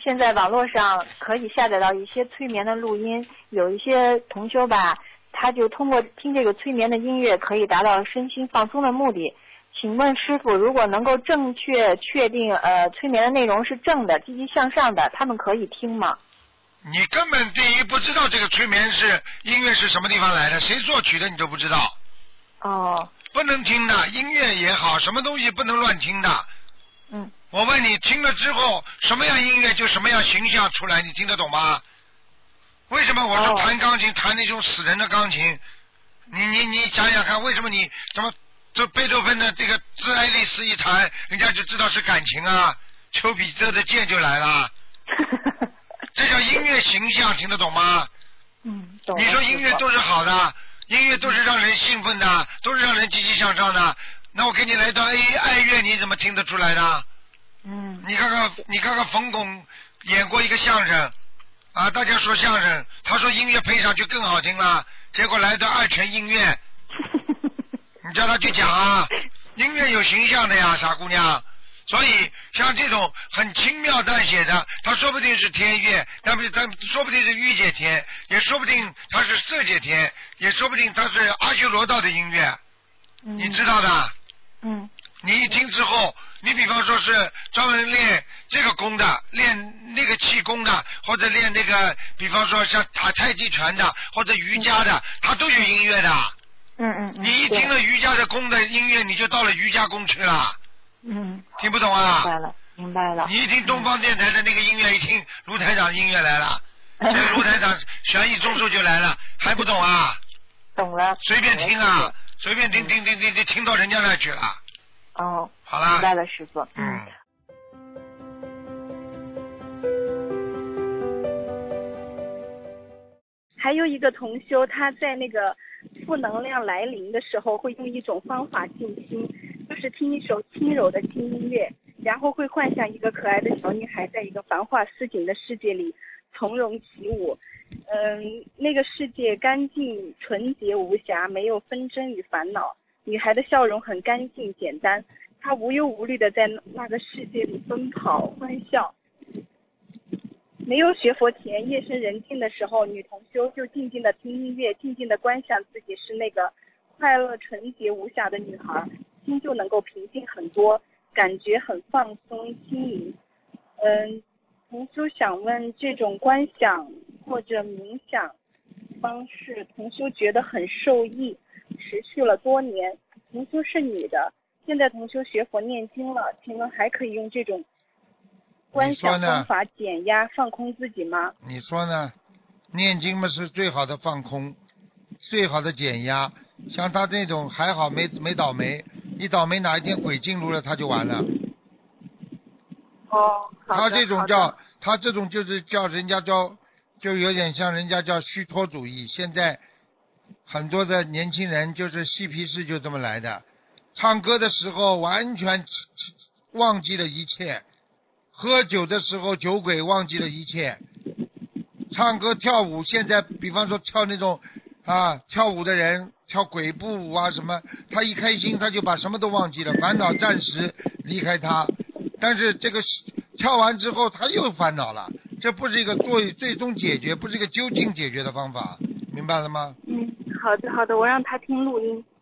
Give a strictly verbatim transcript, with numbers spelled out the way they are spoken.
现在网络上可以下载到一些催眠的录音，有一些同修吧，他就通过听这个催眠的音乐，可以达到身心放松的目的。请问师傅，如果能够正确确定呃催眠的内容是正的、积极向上的，他们可以听吗？ 你根本第一不知道这个催眠是音乐是什么地方来的，谁作曲的你都不知道。 哦。 不能听的，音乐也好，什么东西不能乱听的。 嗯。 我问你，听了之后什么样音乐就什么样形象出来，你听得懂吗？为什么我说弹钢琴、哦、弹那种死人的钢琴？你你你想想看，为什么你怎么这贝多芬的这个致爱丽丝一弹，人家就知道是感情啊？丘比特的箭就来了。这叫音乐形象，听得懂吗？ 嗯，懂。 你说音乐都是好的，音乐都是让人兴奋的，都是让人积极向上的。那我给你来段 A 爱乐，你怎么听得出来的？ 嗯。 你看看，你看看冯巩演过一个相声啊，大家说相声，他说音乐配上去更好听了，结果来段二泉映月，你叫他去讲啊，音乐有形象的呀，傻姑娘。所以像这种很轻描淡写的，他说不定是天乐，但不是他说不定是御姐天，也说不定他是色界天，也说不定他是阿修罗道的音乐， 嗯、 你知道的。 嗯。 你一听之后，你比方说是专门练这个功的，练那个气功的，或者练那个，比方说像打太极拳的，或者瑜伽的，它都有音乐的。 嗯嗯嗯。 你一听了瑜伽的功的音乐，你就到了瑜伽功去了。 嗯。 听不懂啊？ 明白了，明白了。 你一听东方电台的那个音乐，一听卢台长音乐来了，所以卢台长悬疑综述就来了，还不懂啊？ 懂了。 随便听啊，随便听听听听听听到人家那去了。 哦， 好了， 明白了，师傅。 嗯。 还有一个同修，他在那个负能量来临的时候，会用一种方法静心，就是听一首轻柔的轻音乐，然后会幻想一个可爱的小女孩在一个繁华似锦的世界里从容起舞。嗯，那个世界干净、纯洁、无瑕，没有纷争与烦恼。女孩的笑容很干净简单，她无忧无虑的在那个世界里奔跑欢笑。没有学佛前，夜深人静的时候，女同修就静静的听音乐，静静的观想自己是那个快乐纯洁无瑕的女孩，心就能够平静很多，感觉很放松轻盈。嗯，同修想问，这种观想或者冥想方式，同修觉得很受益，持续了多年。同修是女的，现在同修学佛念经了，请问还可以用这种观想方法减压放空自己吗？ 你说呢？念经嘛是最好的放空，最好的减压。像他这种还好没没倒霉，一倒霉哪一天鬼进入了他就完了。 哦， 他这种叫他这种就是叫人家叫就有点像人家叫虚脱主义。现在很多的年轻人就是嬉皮士就这么来的，唱歌的时候完全忘记了一切，喝酒的时候酒鬼忘记了一切，唱歌跳舞现在比方说跳那种啊跳舞的人跳鬼步舞啊什么，他一开心他就把什么都忘记了，烦恼暂时离开他，但是这个跳完之后他又烦恼了，这不是一个最最终解决，不是一个究竟解决的方法，明白了吗？ 嗯，好的好的，我让他听录音。